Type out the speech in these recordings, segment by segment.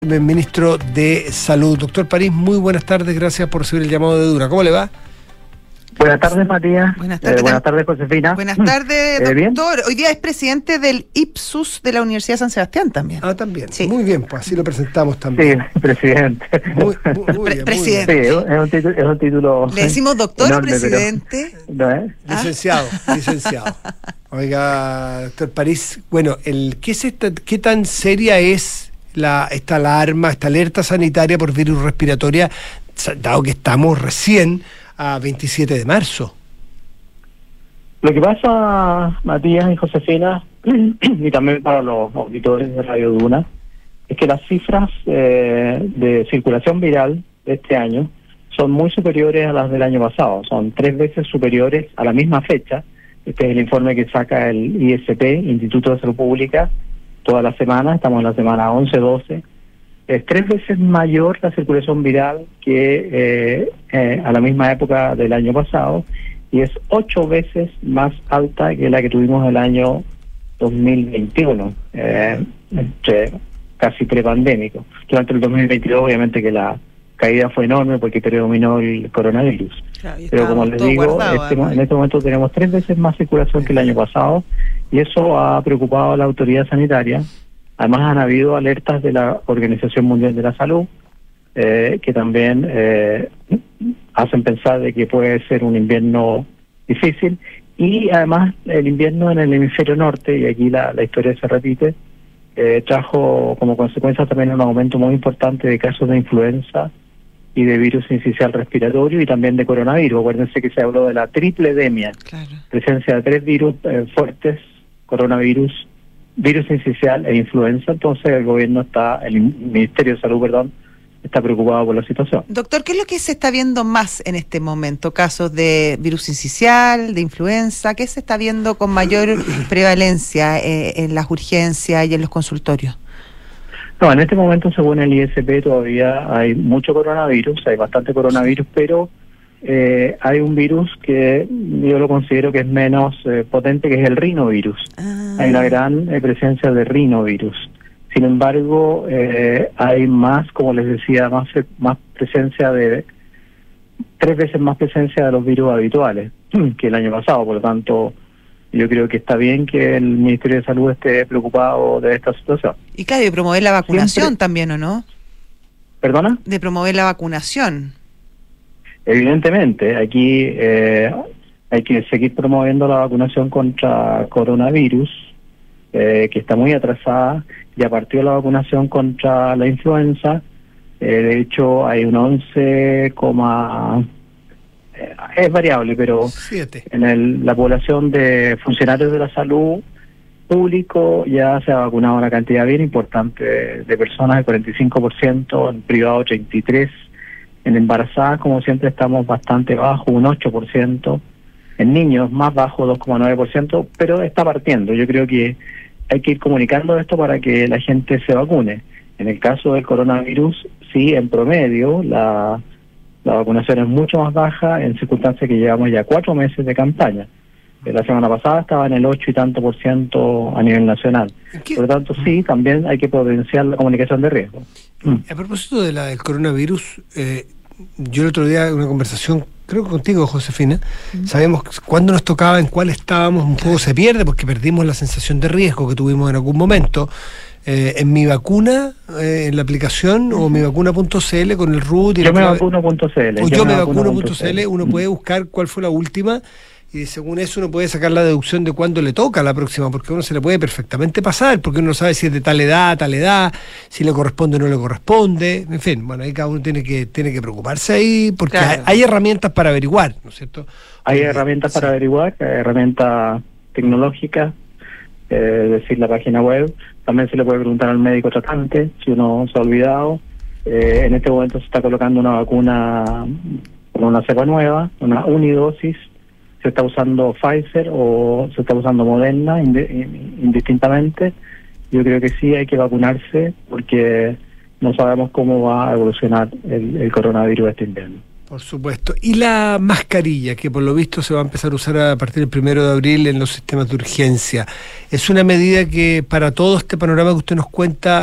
Ministro de Salud. Doctor París, muy buenas tardes, gracias por recibir el llamado de Duna. ¿Cómo le va? Buenas tardes, Matías. Buenas tardes. Buenas tardes, Josefina. Buenas tardes, doctor. ¿Bien? Hoy día es presidente del IPSUS de la Universidad de San Sebastián también. Ah, también. Sí. Muy bien, pues así lo presentamos también. Sí, presidente. Muy bien, Presidente. Sí, es un título. ¿Le decimos doctor o enorme, presidente? ¿No es? Licenciado. Oiga, doctor París, bueno, ¿qué tan seria es esta alarma, esta alerta sanitaria por virus respiratoria, dado que estamos recién a 27 de marzo? Lo que pasa, Matías y Josefina, y también para los auditores de Radio Duna, es que las cifras de circulación viral de este año son muy superiores a las del año pasado, son 3 veces superiores a la misma fecha. Este es el informe que saca el ISP, Instituto de Salud Pública, toda la semana, estamos en la semana 11-12. Es 3 veces mayor la circulación viral que a la misma época del año pasado, y es 8 veces más alta que la que tuvimos el año 2021, casi prepandémico. Durante el 2022, obviamente que la caída fue enorme porque predominó el coronavirus. Claro, pero como les digo, en este momento tenemos 3 veces más circulación que el año pasado, y eso ha preocupado a la autoridad sanitaria. Además han habido alertas de la Organización Mundial de la Salud que también hacen pensar de que puede ser un invierno difícil, y además el invierno en el hemisferio norte, y aquí la historia se repite, trajo como consecuencia también un aumento muy importante de casos de influenza y de virus sincicial respiratorio y también de coronavirus. Acuérdense que se habló de la tripledemia, Claro. Presencia de 3 virus fuertes: coronavirus, virus sincicial e influenza. Entonces el Ministerio de Salud, está preocupado por la situación. Doctor, ¿qué es lo que se está viendo más en este momento? ¿Casos de virus sincicial, de influenza? ¿Qué se está viendo con mayor prevalencia en las urgencias y en los consultorios? No, en este momento, según el ISP, todavía hay mucho coronavirus, hay bastante coronavirus, pero hay un virus que yo lo considero que es menos potente, que es el rinovirus. Hay una gran presencia de rinovirus. Sin embargo, hay más, como les decía, más presencia 3 veces más presencia de los virus habituales que el año pasado. Por lo tanto, yo creo que está bien que el Ministerio de Salud esté preocupado de esta situación. Y claro, de promover la vacunación también, ¿o no? ¿Perdona? De promover la vacunación. Evidentemente, aquí hay que seguir promoviendo la vacunación contra coronavirus, que está muy atrasada. Ya partió la vacunación contra la influenza. De hecho, hay un 11, es variable, pero 7. en la población de funcionarios de la salud público ya se ha vacunado una cantidad bien importante de personas, el 45%, en privado 33%, en embarazadas, como siempre, estamos bastante bajo, un 8%, en niños más bajo, 2,9%, pero está partiendo. Yo creo que hay que ir comunicando esto para que la gente se vacune. En el caso del coronavirus, sí, en promedio, la vacunación es mucho más baja, en circunstancias que llevamos ya 4 meses de campaña. La semana pasada estaba en el 8 y tanto % a nivel nacional. Por lo tanto, sí, también hay que potenciar la comunicación de riesgo. A propósito del coronavirus, yo el otro día en una conversación, creo que contigo, Josefina, sabemos cuándo nos tocaba, en cuál estábamos, un poco se pierde porque perdimos la sensación de riesgo que tuvimos en algún momento. En Mi Vacuna, en la aplicación, o mivacuna.cl con el root y Yomevacuno.cl. o yomevacuno.cl, uno puede buscar cuál fue la última, y según eso uno puede sacar la deducción de cuándo le toca la próxima, porque uno se le puede perfectamente pasar, porque uno no sabe si es de tal edad, si le corresponde o no le corresponde, en fin, bueno, ahí cada uno tiene que preocuparse ahí, porque claro, hay herramientas para averiguar, ¿no es cierto? Hay herramientas para averiguar, herramientas tecnológicas, es decir, la página web. También se le puede preguntar al médico tratante si uno se ha olvidado. En este momento se está colocando una vacuna con una cepa nueva, una unidosis. Se está usando Pfizer o se está usando Moderna indistintamente. Yo creo que sí hay que vacunarse porque no sabemos cómo va a evolucionar el coronavirus este invierno. Por supuesto. Y la mascarilla, que por lo visto se va a empezar a usar a partir del 1 de abril en los sistemas de urgencia, ¿es una medida que para todo este panorama que usted nos cuenta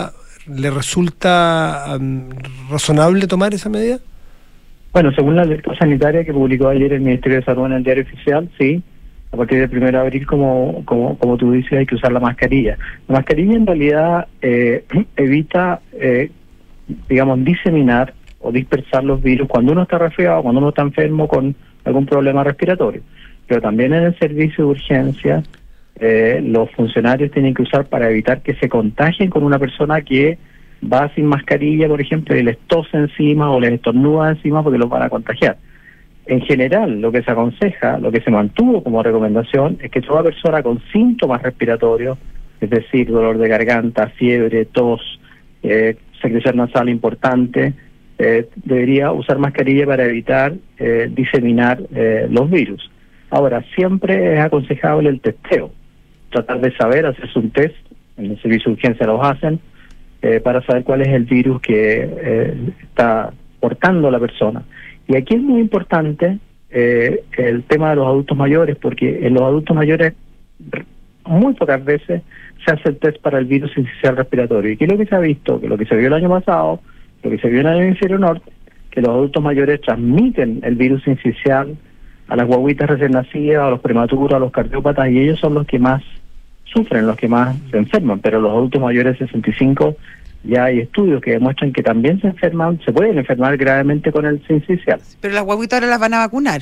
¿Le resulta razonable tomar esa medida? Bueno, según la alerta sanitaria que publicó ayer el Ministerio de Salud en el Diario Oficial, sí, a partir del 1 de abril, como tú dices, hay que usar la mascarilla. La mascarilla en realidad evita, digamos, diseminar o dispersar los virus cuando uno está resfriado, cuando uno está enfermo con algún problema respiratorio. Pero también en el servicio de urgencia, los funcionarios tienen que usar para evitar que se contagien con una persona que va sin mascarilla, por ejemplo, y les tose encima o les estornuda encima porque los van a contagiar. En general, lo que se aconseja, lo que se mantuvo como recomendación, es que toda persona con síntomas respiratorios, es decir, dolor de garganta, fiebre, tos, secreción nasal importante, debería usar mascarilla para evitar diseminar los virus. Ahora, siempre es aconsejable el testeo, tratar de saber, hacerse un test, en el servicio de urgencia los hacen, para saber cuál es el virus que está portando la persona. Y aquí es muy importante el tema de los adultos mayores, porque en los adultos mayores muy pocas veces se hace el test para el virus sincicial respiratorio. Y aquí lo que se ha visto, que lo que se vio el año pasado, lo que se vio en el hemisferio norte, que los adultos mayores transmiten el virus sincicial a las guaguitas recién nacidas, a los prematuros, a los cardiópatas, y ellos son los que más sufren, los que más se enferman. Pero los adultos mayores de 65 ya hay estudios que demuestran que también se enferman, se pueden enfermar gravemente con el sincicial. Pero las guaguitas ahora las van a vacunar.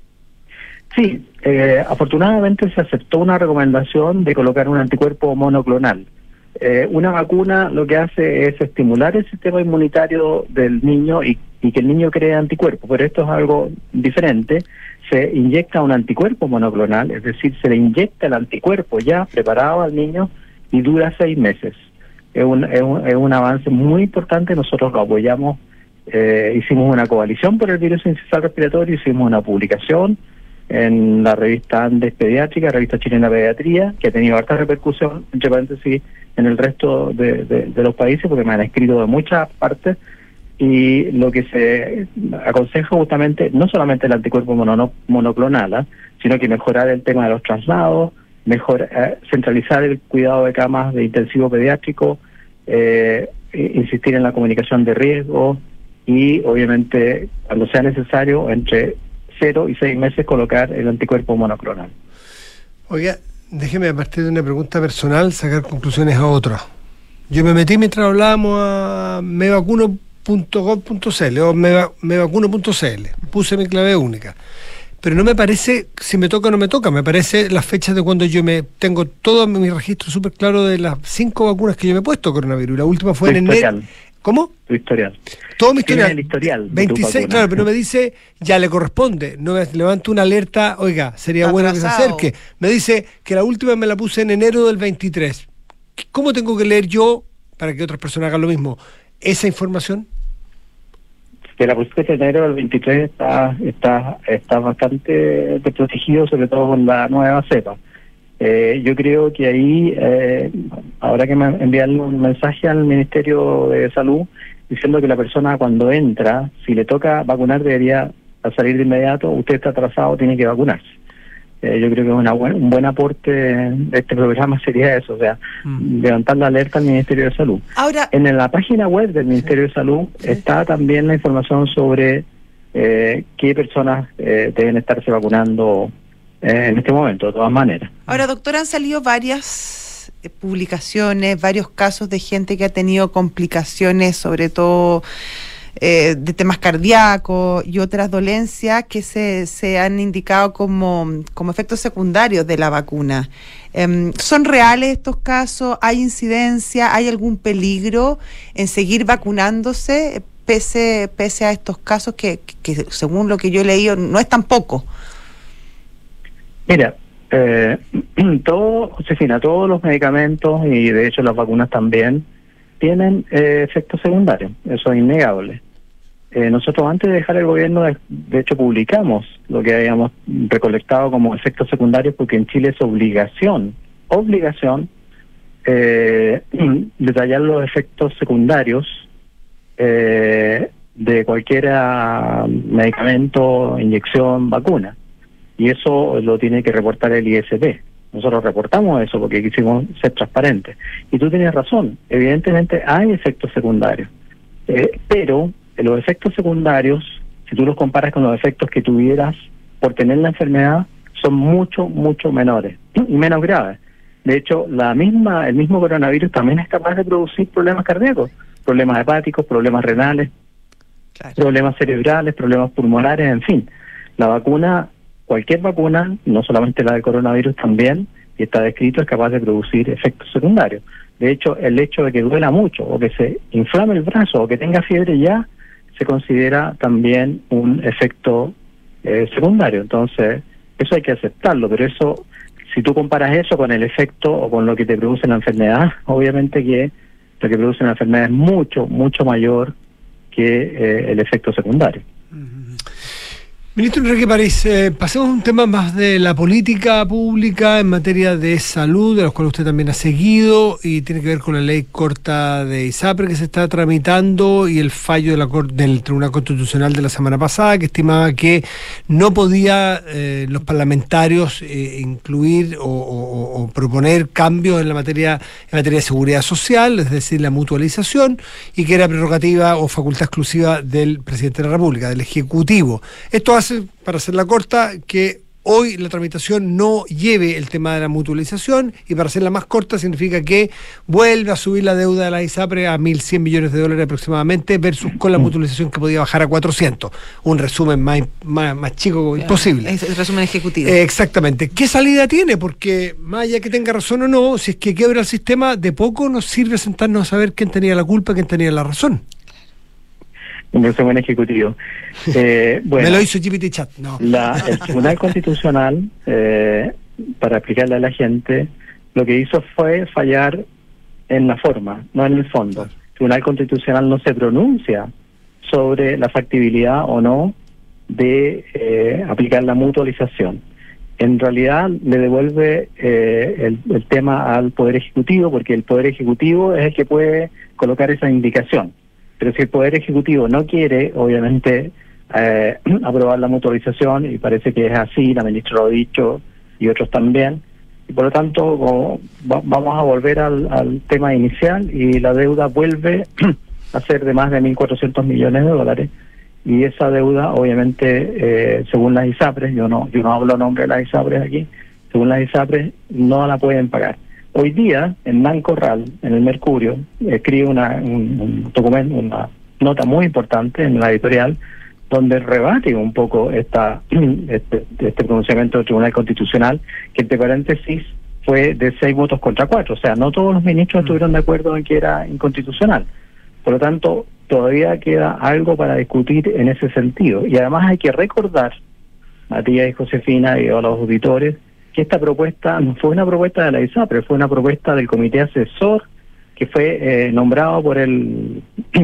Sí, afortunadamente se aceptó una recomendación de colocar un anticuerpo monoclonal. Una vacuna lo que hace es estimular el sistema inmunitario del niño y que el niño cree anticuerpos, pero esto es algo diferente. Se inyecta un anticuerpo monoclonal, es decir, se le inyecta el anticuerpo ya preparado al niño y dura 6 meses. Es un avance muy importante, nosotros lo apoyamos, hicimos una coalición por el virus sincicial respiratorio, hicimos una publicación en la revista Andes Pediátrica, revista chilena de pediatría, que ha tenido harta repercusión, entre paréntesis, en el resto de los países, porque me han escrito de muchas partes, y lo que se aconseja justamente, no solamente el anticuerpo monoclonal, sino que mejorar el tema de los traslados, centralizar el cuidado de camas de intensivo pediátrico, insistir en la comunicación de riesgo y obviamente cuando sea necesario entre 0 y 6 meses colocar el anticuerpo monoclonal. Oiga, déjeme a partir de una pregunta personal sacar conclusiones a otras. Yo me metí mientras hablábamos a mevacuno.gov.cl o mevacuno.cl, puse mi clave única. Pero no me parece si me toca o no me toca, me parece las fechas de cuando yo tengo todo mi registro súper claro de las 5 vacunas que yo me he puesto coronavirus. La última fue en enero. ¿Cómo? Tu historial. Todo mi historial. El historial 26, claro, pero no me dice, ya le corresponde. No me levanto una alerta, oiga, sería bueno que se acerque. Me dice que la última me la puse en enero del 23. ¿Cómo tengo que leer yo, para que otras personas hagan lo mismo, esa información? Que la pusiste en enero del 23 está bastante desprotegido, sobre todo con la nueva cepa. Yo creo que ahí habrá que enviarle un mensaje al Ministerio de Salud diciendo que la persona cuando entra, si le toca vacunar, debería salir de inmediato. Usted está atrasado, tiene que vacunarse. Yo creo que un buen aporte de este programa sería eso, o sea, levantar la alerta al Ministerio de Salud. Ahora, en la página web del Ministerio de Salud está también la información sobre qué personas deben estarse vacunando en este momento, de todas maneras. Ahora, doctora, han salido varias publicaciones, varios casos de gente que ha tenido complicaciones, sobre todo de temas cardíacos y otras dolencias que se han indicado como efectos secundarios de la vacuna. ¿Son reales estos casos? ¿Hay incidencia? ¿Hay algún peligro en seguir vacunándose pese a estos casos que según lo que yo he leído no es tan poco? Mira, Josefina, todos los medicamentos y de hecho las vacunas también tienen efectos secundarios, eso es innegable. Nosotros antes de dejar el gobierno, de hecho publicamos lo que habíamos recolectado como efectos secundarios, porque en Chile es obligación detallar los efectos secundarios de cualquier medicamento, inyección, vacuna. Y eso lo tiene que reportar el ISP. Nosotros reportamos eso porque quisimos ser transparentes. Y tú tienes razón, evidentemente hay efectos secundarios, pero los efectos secundarios, si tú los comparas con los efectos que tuvieras por tener la enfermedad, son mucho, mucho menores y menos graves. De hecho, el mismo coronavirus también es capaz de producir problemas cardíacos, problemas hepáticos, problemas renales, claro, problemas cerebrales, problemas pulmonares, en fin. La vacuna, cualquier vacuna, no solamente la del coronavirus también, y está descrito, es capaz de producir efectos secundarios. De hecho, el hecho de que duela mucho, o que se inflame el brazo, o que tenga fiebre ya, se considera también un efecto secundario. Entonces, eso hay que aceptarlo, pero eso, si tú comparas eso con el efecto o con lo que te produce la enfermedad, obviamente que lo que produce la enfermedad es mucho, mucho mayor que el efecto secundario. Ministro Enrique París, pasemos a un tema más de la política pública en materia de salud, de los cuales usted también ha seguido, y tiene que ver con la ley corta de ISAPRE que se está tramitando y el fallo del Tribunal Constitucional de la semana pasada, que estimaba que no podía los parlamentarios incluir o proponer cambios en materia de seguridad social, es decir, la mutualización, y que era prerrogativa o facultad exclusiva del presidente de la República, del Ejecutivo. Esto hace, para hacerla corta, que hoy la tramitación no lleve el tema de la mutualización, y para hacerla más corta significa que vuelve a subir la deuda de la ISAPRE a $1.100 millones aproximadamente, versus con la mutualización que podía bajar a 400. Un resumen más chico imposible. Es el resumen ejecutivo. Exactamente. ¿Qué salida tiene? Porque más allá que tenga razón o no, si es que quiebra el sistema, de poco nos sirve sentarnos a saber quién tenía la culpa, quién tenía la razón. Un resumen ejecutivo. Bueno, me lo hizo GPT Chat. No. El Tribunal Constitucional, para explicarle a la gente, lo que hizo fue fallar en la forma, no en el fondo. El Tribunal Constitucional no se pronuncia sobre la factibilidad o no de aplicar la mutualización. En realidad le devuelve el tema al Poder Ejecutivo, porque el Poder Ejecutivo es el que puede colocar esa indicación. Pero si el Poder Ejecutivo no quiere, obviamente, aprobar la mutualización, y parece que es así, la ministra lo ha dicho y otros también, y por lo tanto vamos a volver al tema inicial, y la deuda vuelve a ser de más de $1.400 millones, y esa deuda, obviamente, según las ISAPRES, yo no hablo a nombre de las ISAPRES aquí, según las ISAPRES no la pueden pagar. Hoy día, en Corral, en el Mercurio, escribe un documento, una nota muy importante en la editorial, donde rebate un poco este pronunciamiento del Tribunal Constitucional, que entre paréntesis fue de 6 votos contra 4. O sea, no todos los ministros estuvieron de acuerdo en que era inconstitucional. Por lo tanto, todavía queda algo para discutir en ese sentido. Y además hay que recordar, Matías y Josefina y a los auditores, que esta propuesta no fue una propuesta de la ISAPRE, fue una propuesta del comité asesor que fue nombrado por el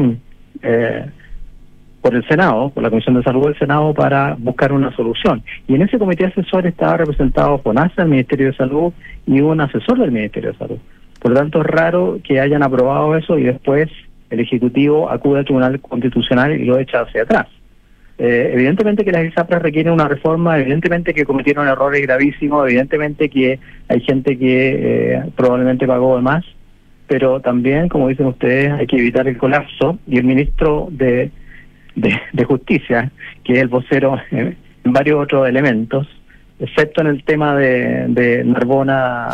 Senado, por la Comisión de Salud del Senado, para buscar una solución. Y en ese comité asesor estaba representado FONASA, el Ministerio de Salud, y un asesor del Ministerio de Salud. Por lo tanto, es raro que hayan aprobado eso y después el Ejecutivo acude al Tribunal Constitucional y lo echa hacia atrás. Evidentemente que las ISAPRES requieren una reforma, evidentemente que cometieron errores gravísimos, evidentemente que hay gente que probablemente pagó de más, pero también, como dicen ustedes, hay que evitar el colapso, y el ministro de Justicia, que es el vocero en varios otros elementos, excepto en el tema de Narbona,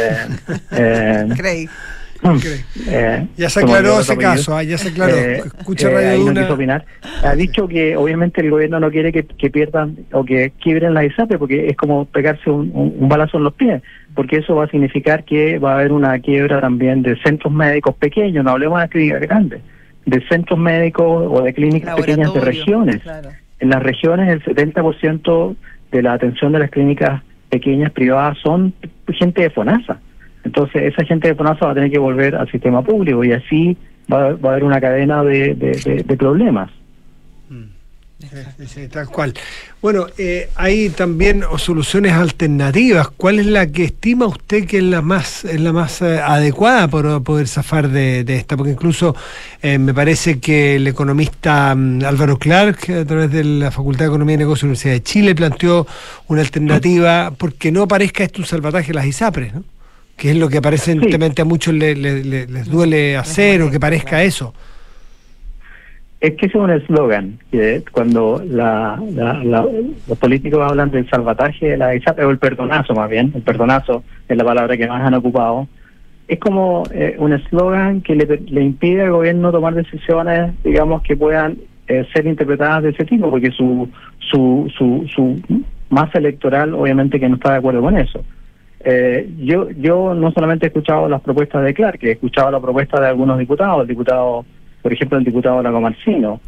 ya se aclaró ese caso, ya se aclaró. Escucha Radio Duna. No quiso opinar. Ha dicho que obviamente el gobierno no quiere que pierdan o que quiebren la ISAPRE, porque es como pegarse un balazo en los pies, porque eso va a significar que va a haber una quiebra también de centros médicos pequeños, no hablemos de clínicas grandes, de centros médicos o de clínicas pequeñas de regiones. Claro. En las regiones el 70% de la atención de las clínicas pequeñas privadas son gente de FONASA. Entonces esa gente de FONASA va a tener que volver al sistema público, y así va a haber una cadena de problemas. Sí, tal cual. Bueno, hay también soluciones alternativas. ¿Cuál es la que estima usted que es la más adecuada para poder zafar de esta? Porque incluso me parece que el economista Álvaro Clark, a través de la Facultad de Economía y Negocios de la Universidad de Chile, planteó una alternativa porque no parezca esto un salvataje de las ISAPRES, ¿no? Que es lo que aparentemente a muchos les duele hacer, o que parezca eso. Es que ese es un eslogan, que cuando los políticos hablan del salvataje de la ISAPRES, o el perdonazo más bien, el perdonazo es la palabra que más han ocupado, es como un eslogan que le impide al gobierno tomar decisiones, digamos, que puedan ser interpretadas de ese tipo, porque su masa electoral obviamente que no está de acuerdo con eso. Yo no solamente he escuchado las propuestas de Clark, he escuchado la propuesta de algunos diputados, por ejemplo, el diputado Lagomarsino.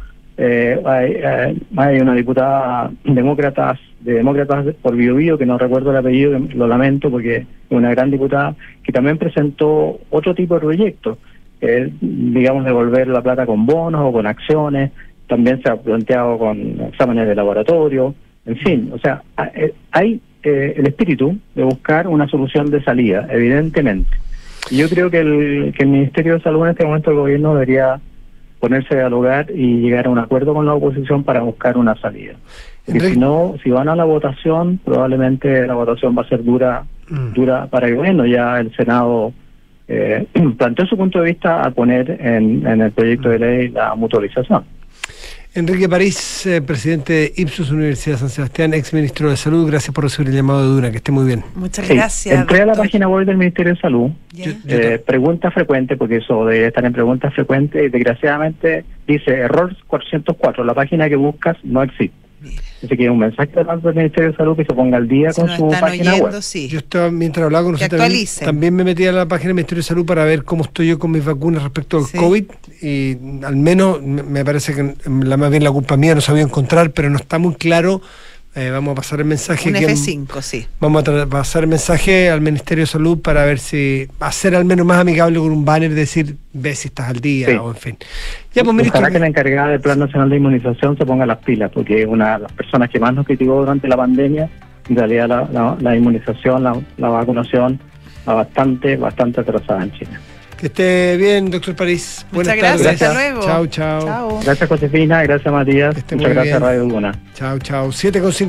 Hay una diputada de demócratas por Biobío, que no recuerdo el apellido, lo lamento porque es una gran diputada, que también presentó otro tipo de proyectos, digamos, devolver la plata con bonos o con acciones. También se ha planteado con exámenes de laboratorio, en fin, o sea, hay el espíritu de buscar una solución de salida, evidentemente. Y yo creo que el Ministerio de Salud en este momento, el gobierno, debería ponerse a dialogar y llegar a un acuerdo con la oposición para buscar una salida. Porque si no, si van a la votación, probablemente la votación va a ser dura para el gobierno. Ya el Senado planteó su punto de vista a poner en el proyecto de ley la mutualización. Enrique París, presidente de Ipsos Universidad de San Sebastián, ex ministro de Salud, gracias por recibir el llamado de Duna, que esté muy bien. Muchas gracias. Entré a la página web del Ministerio de Salud, pregunta frecuente, porque eso debe estar en preguntas frecuentes, y desgraciadamente dice error 404, la página que buscas no existe. Así que un mensaje del Ministerio de Salud que se ponga al día con su página web. Sí. Yo estaba, mientras hablaba con usted, también me metí a la página del Ministerio de Salud para ver cómo estoy yo con mis vacunas respecto al COVID, y al menos me parece que más bien la culpa mía no sabía encontrar, pero no está muy claro. Vamos a pasar el mensaje. Un F5, sí. Vamos a pasar el mensaje al Ministerio de Salud para ver si hacer al menos más amigable con un banner, decir, ve si estás al día, o en fin. Ya, pues, ministro, ojalá que la encargada del Plan Nacional de Inmunización se ponga las pilas, porque una de las personas que más nos criticó durante la pandemia, en realidad la inmunización, la vacunación, va bastante atrasada en Chile. Que esté bien, doctor París. Muchas gracias. Hasta luego. Chao. Gracias, Josefina. Gracias, Matías. Muchas gracias, Radio Duna. Chao. 7:50.